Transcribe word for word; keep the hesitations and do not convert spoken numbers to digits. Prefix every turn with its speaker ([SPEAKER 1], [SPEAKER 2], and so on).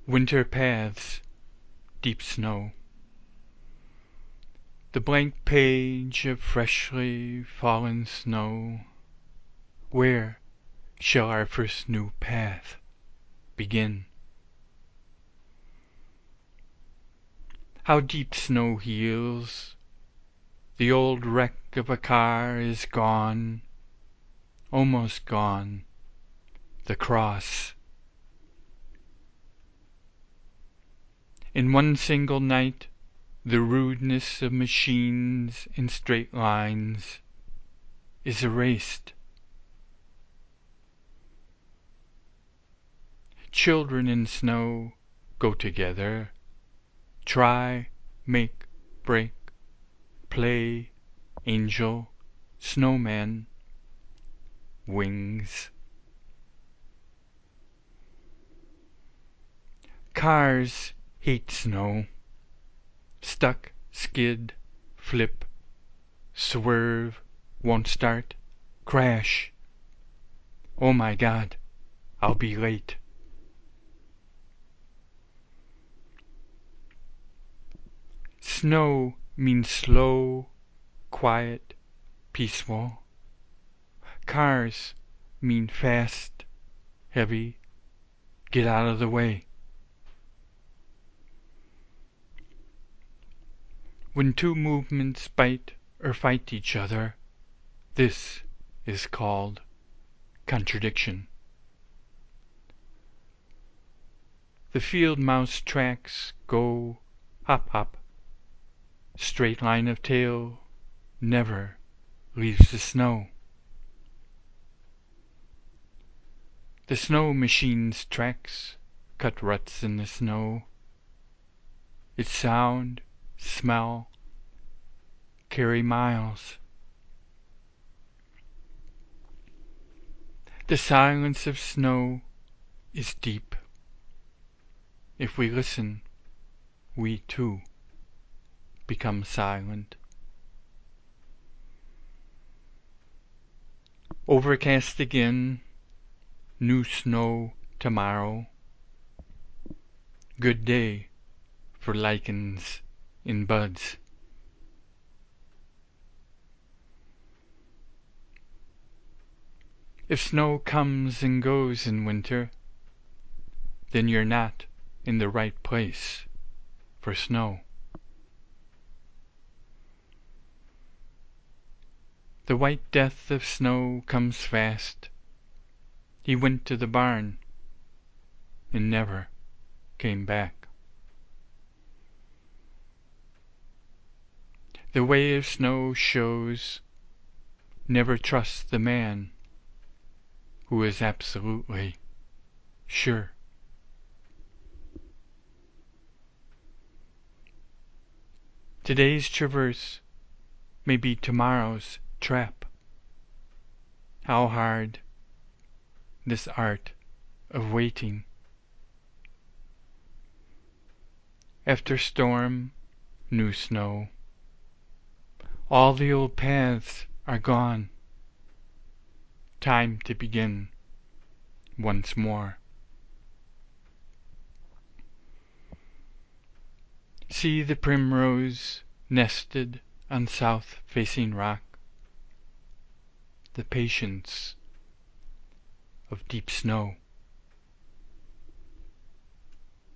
[SPEAKER 1] Winter paths, deep snow. The blank page of freshly fallen snow. Where shall our first new path begin? How deep snow heals! The old wreck of a car is gone, almost gone, the cross. In one single night the rudeness of machines in straight lines is erased. Children in snow go together, try, make, break, play, angel, snowman, wings. Cars hate snow. Stuck, skid, flip, swerve, won't start, crash. Oh my God, I'll be late. Snow means slow, quiet, peaceful. Cars mean fast, heavy, get out of the way. When two movements bite or fight each other, this is called contradiction. The field mouse tracks go hop hop. Straight line of tail never leaves the snow. The snow machine's tracks cut ruts in the snow. Its sound, smell, carry miles. The silence of snow is deep. If we listen, we too become silent. Overcast again, new snow tomorrow. Good day for lichens in buds. If snow comes and goes in winter, then you're not in the right place for snow. The white death of snow comes fast. He went to the barn and never came back. The way of snow shows never trust the man who is absolutely sure. Today's traverse may be tomorrow's trap. How hard this art of waiting. After storm, new snow. All the old paths are gone. Time to begin once more. See the primrose nested on south-facing rock. The patience of deep snow.